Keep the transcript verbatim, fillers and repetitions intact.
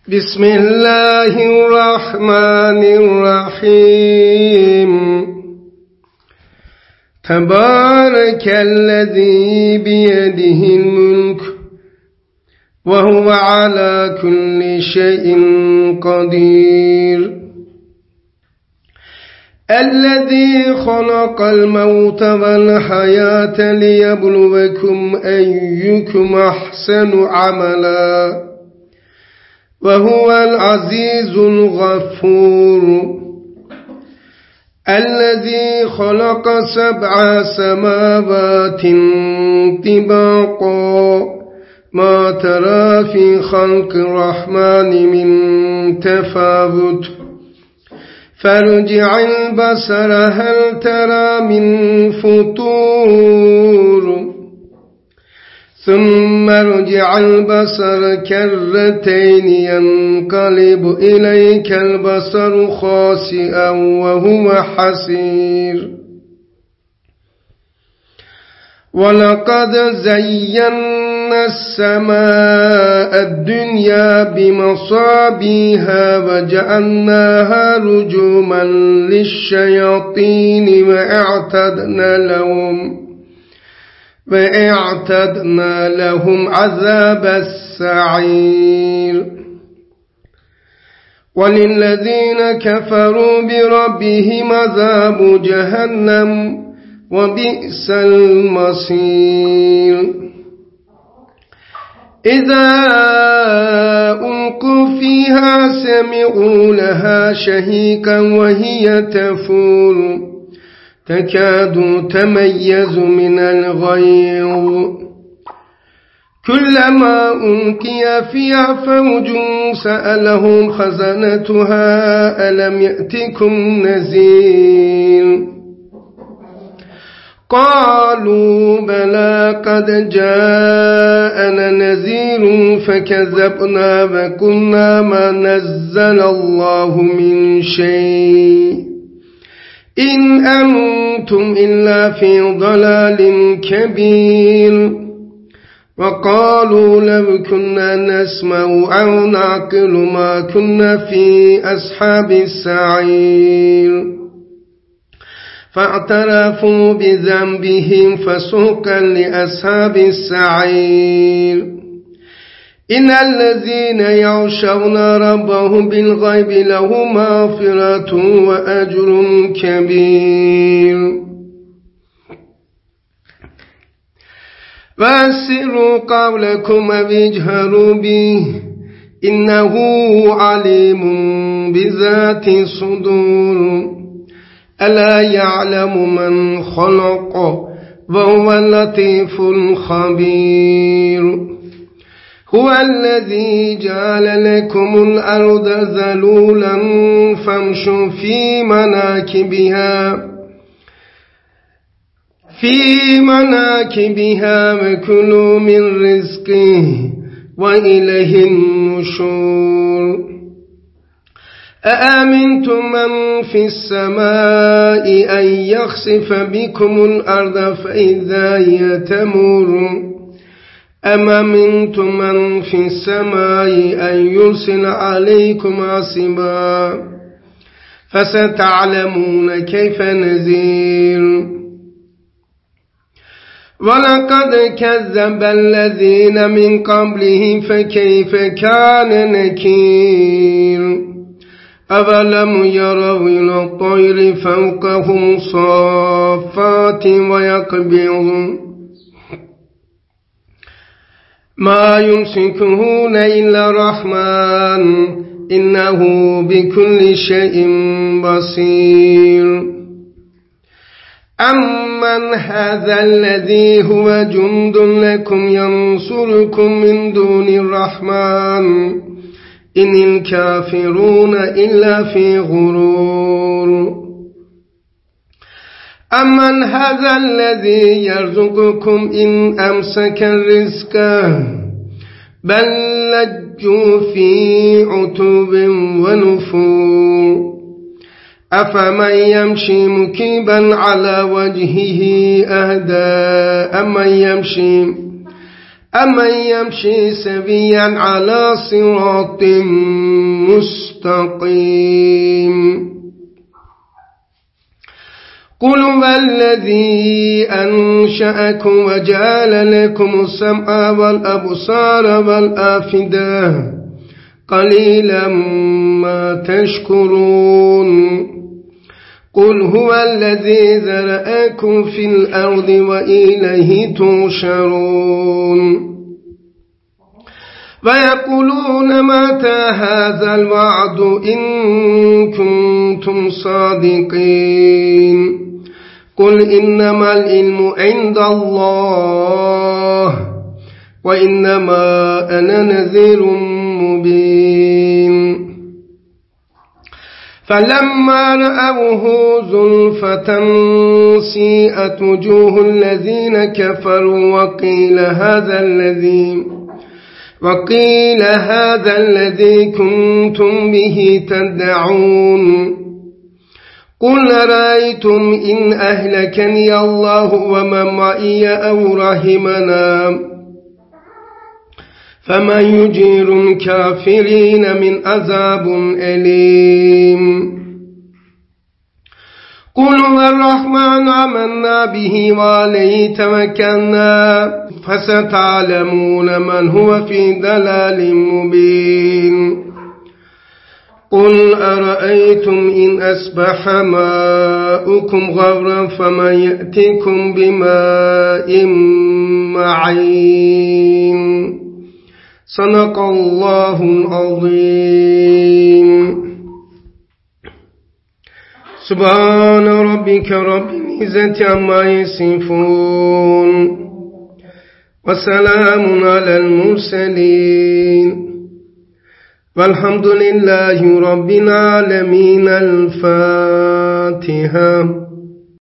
بسم الله الرحمن الرحيم تبارك الذي بيده الملك وهو على كل شيء قدير الذي خلق الموت والحياة ليبلوكم أيكم أحسن عملا وهو العزيز الغفور الذي خلق سبع سماوات طباقا ما ترى في خلق الرحمن من تفاوت فارجع البصر هل ترى من فطور ثم ارجع البصر كرتين ينقلب إليك البصر خاسئا وهو حسير ولقد زينا السماء الدنيا بمصابيها وجعلناها رجوما للشياطين وأعتدنا لهم وَأَعْتَدْنَا لَهُمْ عَذَابَ السَّعِيرِ وَلِلَّذِينَ كَفَرُوا بِرَبِّهِمْ عَذَابُ جَهَنَّمَ وَبِئْسَ الْمَصِيرُ إِذَا أُلْقُوا فِيهَا سَمِعُوا لَهَا شَهِيقًا وَهِيَ تَفُورُ تكاد تميز من الغيظ كلما ألقي فيها فوج سألهم خزنتها ألم يأتكم نذير قالوا بلى قد جاءنا نذير فكذبنا وقلنا ما نزل الله من شيء إن أنتم إلا في ضلال كبير وقالوا لو كنا نسمع أو نعقل ما كنا في أصحاب السعير فاعترفوا بذنبهم فسوقا لأصحاب السعير إن الذين يخشون ربهم بالغيب لهم مغفرة وأجر كبير وأسروا قولكم واجهروا به إنه عليم بذات الصدور ألا يعلم من خلق وهو اللطيف الخبير هو الذي جعل لكم الأرض ذلولا فامشوا في مناكبها في مناكبها وكلوا من رزقه وإليه النشور أأمنتم من في السماء أن يخسف بكم الأرض فإذا هي تمور أم أمنتم من في السماء أن يرسل عليكم حاصبا فستعلمون كيف نذير ولقد كذب الذين من قبلهم فكيف كان نكير أولم يروا إلى الطير فوقهم صافات ويقبضن ما يمسكهون إلا الرحمن إنه بكل شيء بصير أمن هذا الذي هو جند لكم ينصركم من دون الرحمن إن الكافرون إلا في غرور أمن هذا الذي يرزقكم إن أمسك الرزق بل لجوا في عتوب ونفور أفمن يمشي مكيبا على وجهه أهدى أمن يمشي أمن يمشي سويا على صراط مستقيم قل هو الذي أنشأكم وجعل لكم السمع والأبصار والأفئدة قليلا ما تشكرون قل هو الذي ذرأكم في الأرض وإليه تحشرون ويقولون متى هذا الوعد إن كنتم صادقين قل إنما العلم عند الله وإنما أنا نذير مبين فلما رأوه زلفة سيئت وجوه الذين كفروا وقيل هذا الذي وقيل هذا الذي كنتم به تدعون قل رأيتم إن أهلكني الله ومن معي أو رحمنا فمن يجير الكافرين من عذاب أليم قل هو الرحمن آمنا به وعليه توكلنا فستعلمون من هو في ضلال مبين قل أرأيتم إن أصبح ماؤكم غورا فمن يأتيكم بماء معين صدق الله العظيم سبحان ربك رب العزة عما يصفون وسلام على المرسلين والحمد لله رب العالمين. الفاتحة.